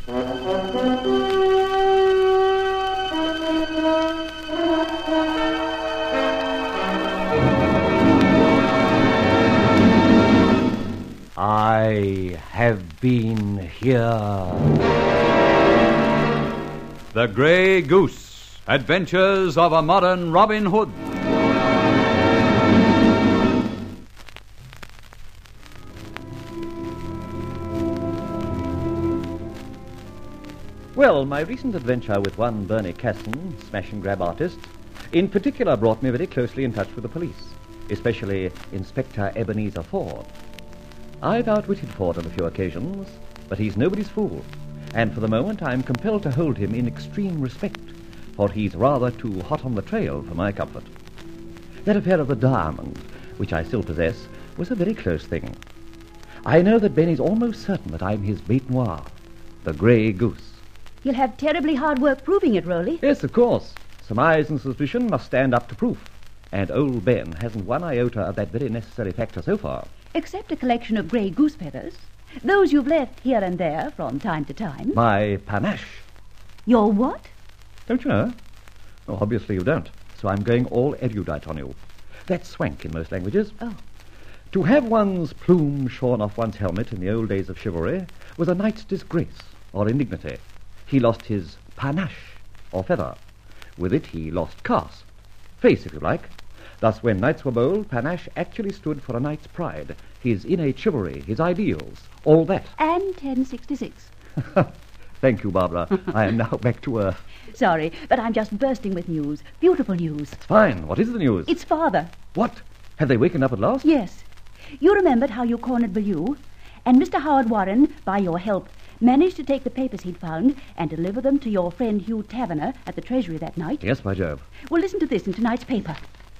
I have been here. The Grey Goose, Adventures of a Modern Robin Hood. Well, my recent adventure with one Bernie Casson, smash-and-grab artist, in particular brought me very closely in touch with the police, especially Inspector Ebenezer Ford. I've outwitted Ford on a few occasions, but he's nobody's fool, and for the moment I'm compelled to hold him in extreme respect, for he's rather too hot on the trail for my comfort. That affair of the diamond, which I still possess, was a very close thing. I know that Benny's almost certain that I'm his bête noire, the Grey Goose. You'll have terribly hard work proving it, Rowley. Yes, of course. Surmise and suspicion must stand up to proof, and old Ben hasn't one iota of that very necessary factor so far. Except a collection of grey goose feathers. Those you've left here and there from time to time. My panache. Your what? Don't you know? Oh, obviously you don't. So I'm going all erudite on you. That's swank in most languages. Oh. To have one's plume shorn off one's helmet in the old days of chivalry was a knight's disgrace or indignity. He lost his panache, or feather. With it he lost caste, face if you like. Thus when knights were bold, panache actually stood for a knight's pride, his innate chivalry, his ideals, all that. And 1066. Thank you, Barbara. I am now back to earth. Sorry, but I'm just bursting with news. Beautiful news. It's fine. What is the news? It's father. What? Have they wakened up at last? Yes. You remembered how you cornered Bellew, and Mr. Howard Warren, by your help, managed to take the papers he'd found and deliver them to your friend Hugh Taverner at the Treasury that night? Yes, by Jove. Well, listen to this in tonight's paper.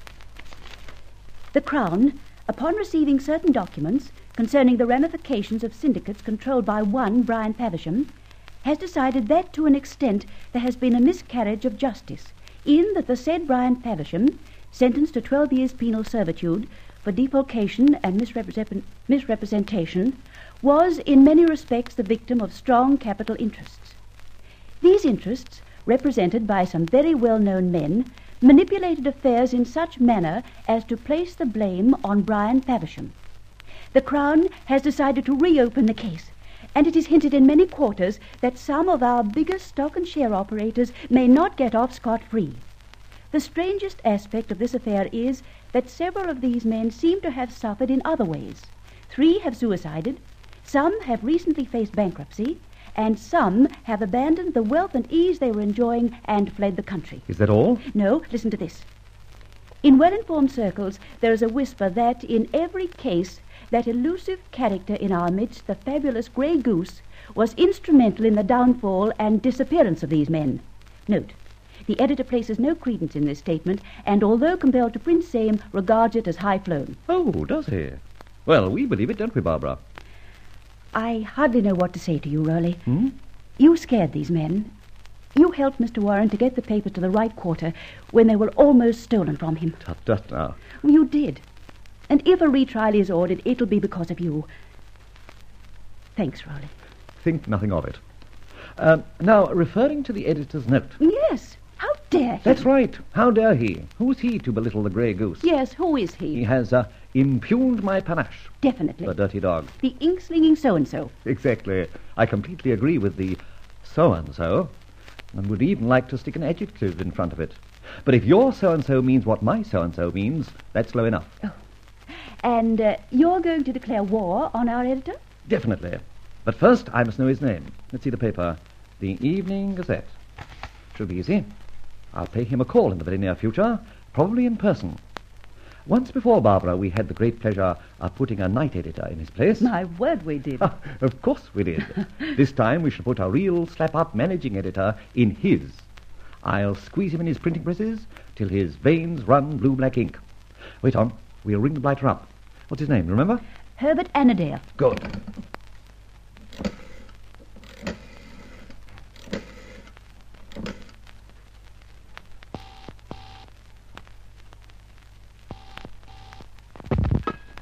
The Crown, upon receiving certain documents concerning the ramifications of syndicates controlled by one Brian Faversham, has decided that to an extent there has been a miscarriage of justice, in that the said Brian Faversham, sentenced to 12 years penal servitude for defalcation and misrepresentation, was in many respects the victim of strong capital interests. These interests, represented by some very well-known men, manipulated affairs in such manner as to place the blame on Brian Faversham. The Crown has decided to reopen the case, and it is hinted in many quarters that some of our biggest stock and share operators may not get off scot-free. The strangest aspect of this affair is that several of these men seem to have suffered in other ways. 3 have suicided, some have recently faced bankruptcy, and some have abandoned the wealth and ease they were enjoying and fled the country. Is that all? No, listen to this. In well-informed circles, there is a whisper that in every case, that elusive character in our midst, the fabulous Grey Goose, was instrumental in the downfall and disappearance of these men. Note, the editor places no credence in this statement, and although compelled to print same, regards it as high-flown. Oh, does he? Well, we believe it, don't we, Barbara? I hardly know what to say to you, Rowley. Hmm? You scared these men. You helped Mr. Warren to get the papers to the right quarter when they were almost stolen from him. Tut, tut, now. You did. And if a retrial is ordered, it'll be because of you. Thanks, Rowley. Think nothing of it. Now, referring to the editor's note. Yes. How dare he? That's right. How dare he? Who's he to belittle the Grey Goose? Yes, who is he? He has impugned my panache. Definitely. The dirty dog. The ink-slinging so-and-so. Exactly. I completely agree with the so-and-so, and would even like to stick an adjective in front of it. But if your so-and-so means what my so-and-so means, that's low enough. Oh. And you're going to declare war on our editor? Definitely. But first, I must know his name. Let's see the paper. The Evening Gazette. Should be easy. I'll pay him a call in the very near future, probably in person. Once before, Barbara, we had the great pleasure of putting a night editor in his place. My word, we did. Of course we did. This time we shall put a real slap-up managing editor in his. I'll squeeze him in his printing presses till his veins run blue-black ink. Wait on. We'll ring the blighter up. What's his name, remember? Herbert Annandale. Good.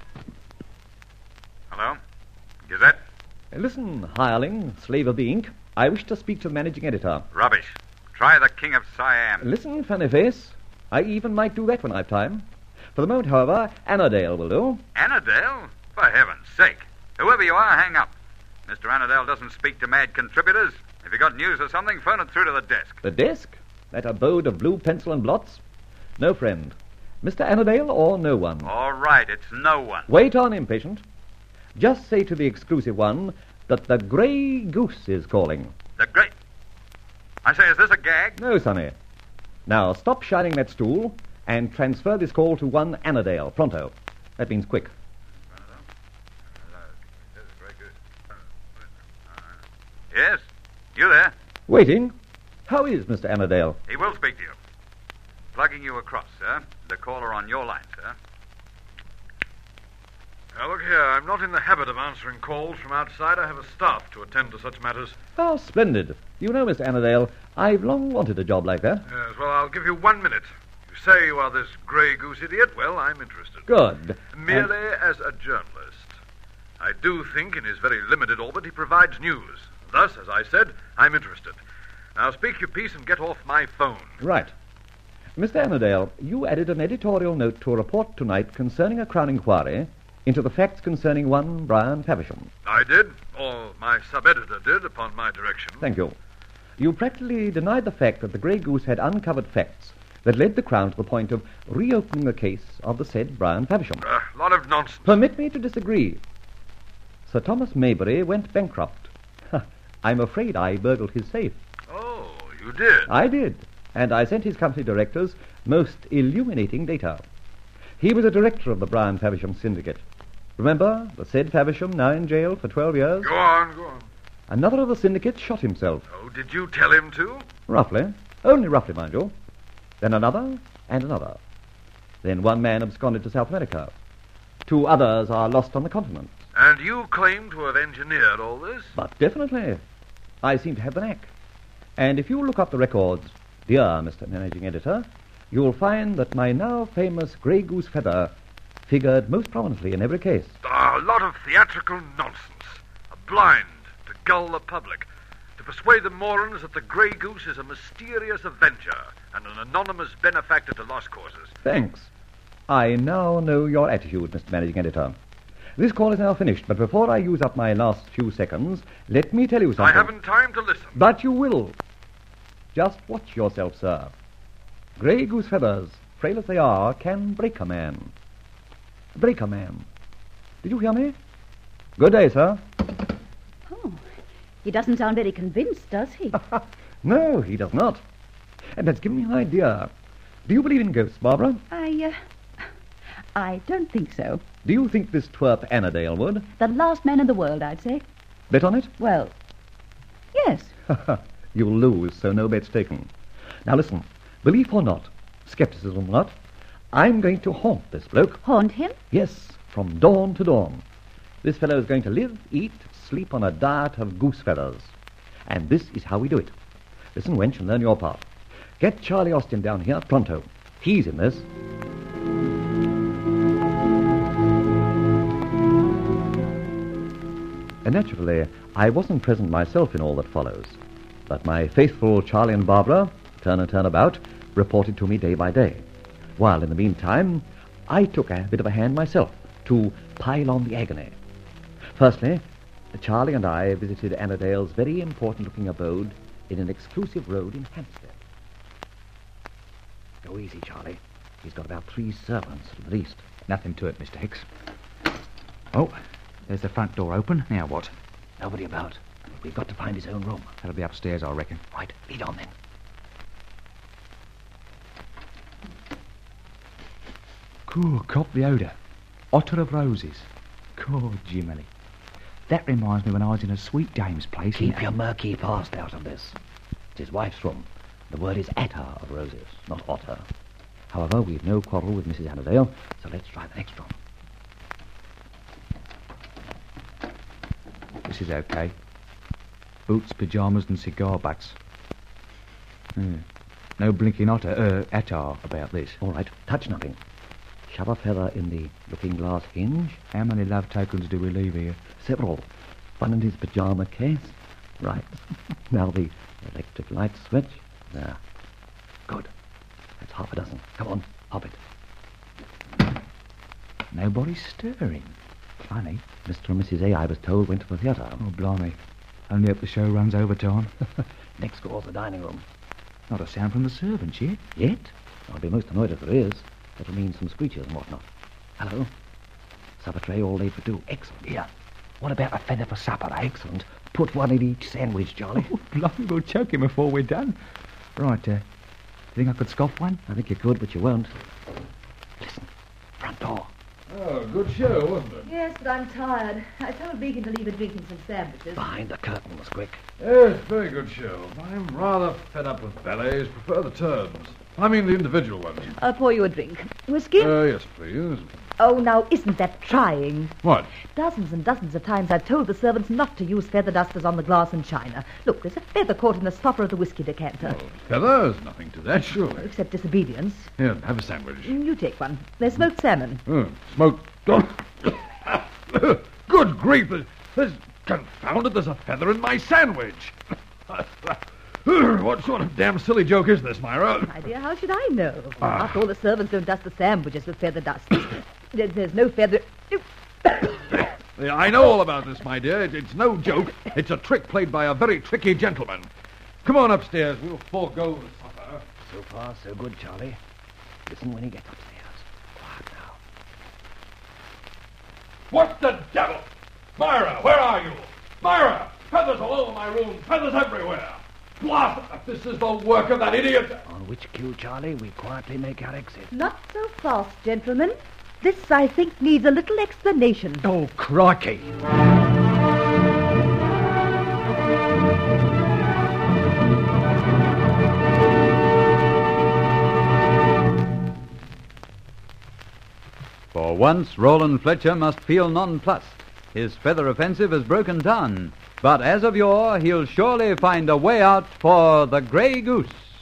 Hello? Gazette? Listen, hireling, slave of the ink. I wish to speak to the managing editor. Rubbish. Try the King of Siam. Listen, funny face. I even might do that when I've time. For the moment, however, Annandale will do. Annandale? For heaven's sake. Whoever you are, hang up. Mr. Annandale doesn't speak to mad contributors. If you got news or something, phone it through to the desk. The desk? That abode of blue pencil and blots? No friend. Mr. Annandale or no one? All right, it's no one. Wait on, impatient. Just say to the exclusive one that the Grey Goose is calling. The great... I say, is this a gag? No, Sonny. Now, stop shining that stool and transfer this call to one Annandale, pronto. That means quick. Yes? You there? Waiting. How is Mr. Annandale? He will speak to you. Plugging you across, sir. The caller on your line, sir. Now, look here, I'm not in the habit of answering calls from outside. I have a staff to attend to such matters. How splendid. You know, Mr. Annandale, I've long wanted a job like that. Yes, well, I'll give you 1 minute. You say you are this Grey Goose idiot? Well, I'm interested. Good. Merely as a journalist. I do think in his very limited orbit he provides news. Thus, as I said, I'm interested. Now speak your piece and get off my phone. Right. Mr. Annandale, you added an editorial note to a report tonight concerning a Crown inquiry into the facts concerning one Brian Faversham. I did, or my sub-editor did, upon my direction. Thank you. You practically denied the fact that the Grey Goose had uncovered facts that led the Crown to the point of reopening the case of the said Brian Faversham. A lot of nonsense. Permit me to disagree. Sir Thomas Maybury went bankrupt. I'm afraid I burgled his safe. Oh, you did? I did, and I sent his company directors most illuminating data. He was a director of the Brian Faversham syndicate. Remember, the said Faversham, now in jail for 12 years? Go on, go on. Another of the syndicate shot himself. Oh, did you tell him to? Roughly. Only roughly, mind you. Then another and another. Then one man absconded to South America. 2 others are lost on the continent. And you claim to have engineered all this? But definitely. I seem to have the knack. And if you look up the records, dear Mr. Managing Editor, you'll find that my now famous Grey Goose feather figured most prominently in every case. A lot of theatrical nonsense. A blind to gull the public. To persuade the morons that the Grey Goose is a mysterious avenger and an anonymous benefactor to lost causes. Thanks. I now know your attitude, Mr. Managing Editor. This call is now finished, but before I use up my last few seconds, let me tell you something. I haven't time to listen. But you will. Just watch yourself, sir. Grey Goose feathers, frail as they are, can break a man. Break a man. Did you hear me? Good day, sir. Oh, he doesn't sound very convinced, does he? No, he does not. And that's given me an idea. Do you believe in ghosts, Barbara? I don't think so. Do you think this twerp Annandale would? The last man in the world, I'd say. Bet on it? Well, yes. You'll lose, so no bet's taken. Now listen, belief or not, skepticism or not, I'm going to haunt this bloke. Haunt him? Yes, from dawn to dawn. This fellow is going to live, eat, sleep on a diet of goose feathers. And this is how we do it. Listen, wench, and learn your part. Get Charlie Austin down here, pronto. He's in this. And naturally, I wasn't present myself in all that follows. But my faithful Charlie and Barbara, turn and turn about, reported to me day by day. While in the meantime, I took a bit of a hand myself to pile on the agony. Firstly, Charlie and I visited Annandale's very important-looking abode in an exclusive road in Hampstead. Go easy, Charlie. He's got about 3 servants at the least. Nothing to it, Mr. Hicks. Oh, there's the front door open. Now what? Nobody about. We've got to find his own room. That'll be upstairs, I reckon. Right, lead on then. Cool, cop the odour. Otter of roses. God, Jiminy. That reminds me when I was in a sweet dame's place. Keep your murky past out of this. It's his wife's room. The word is attar of roses, not otter. However, we've no quarrel with Mrs. Annandale, so let's try the next room. This is okay. Boots, pyjamas, and cigar butts. No blinking attar about this. All right, touch nothing. Shove a feather in the looking-glass hinge. How many love tokens do we leave here? Several. One in his pyjama case, Right. Now the electric light switch. There. Good. That's half a dozen. Come on, hop it. Nobody's stirring. Funny. Mr. and Mrs. A, I was told, went to the theatre. Oh, blimey. Only hope the show runs overtime. Next door's the dining room. Not a sound from the servants yet. Yet? I'll be most annoyed if there is. That'll mean some screeches and whatnot. Hello? Supper tray all laid for two. Excellent. Here. What about a feather for supper, eh? Excellent. Put one in each sandwich, Charlie. Oh, blimey, we'll choke him before we're done. Right, do you think I could scoff one? I think you could, but you won't. Listen. Front door. Oh, good show, wasn't it? Yes, but I'm tired. I told Beacon to leave a drink and some sandwiches. Behind the curtains, quick. Yes, very good show. I'm rather fed up with ballets. Prefer the turns. I mean the individual ones. I'll pour you a drink. Whiskey? Yes, please. Oh, now, isn't that trying? What? Dozens and dozens of times I've told the servants not to use feather dusters on the glass and china. Look, there's a feather caught in the stopper of the whiskey decanter. Oh, feathers? Nothing to that, surely. Except disobedience. Here, have a sandwich. You take one. There's smoked salmon. Smoked. Good grief! There's confounded. There's a feather in my sandwich. What sort of damn silly joke is this, Myra? My dear, how should I know? After all, the servants don't dust the sandwiches with feather dusters. There's no feather... I know all about this, my dear. It's no joke. It's a trick played by a very tricky gentleman. Come on upstairs. We'll forego the supper. So far, so good, Charlie. Listen when he gets upstairs. Quiet now. What the devil? Myra, where are you? Myra! Feathers all over my room. Feathers everywhere. What? This is the work of that idiot. On which cue, Charlie, we quietly make our exit. Not so fast, gentlemen. This, I think, needs a little explanation. Oh, crikey. For once, Roland Fletcher must feel nonplussed. His feather offensive has broken down. But as of yore, he'll surely find a way out for the Grey Goose.